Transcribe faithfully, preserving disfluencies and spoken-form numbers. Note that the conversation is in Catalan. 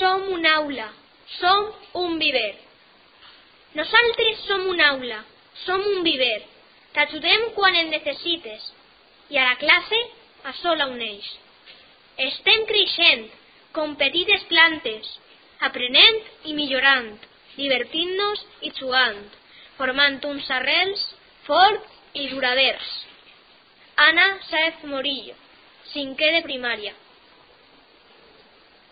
som una aula, som un viver. Nosaltres som una aula, som un viver. T'ajudem quan en necessites i a la classe a sola un eix. Estem creixent com petites plantes, aprenent i millorant, divertint-nos i jugant, formant uns arrels forts i duraders. Ana Sáez Morillo, cinquè de primària.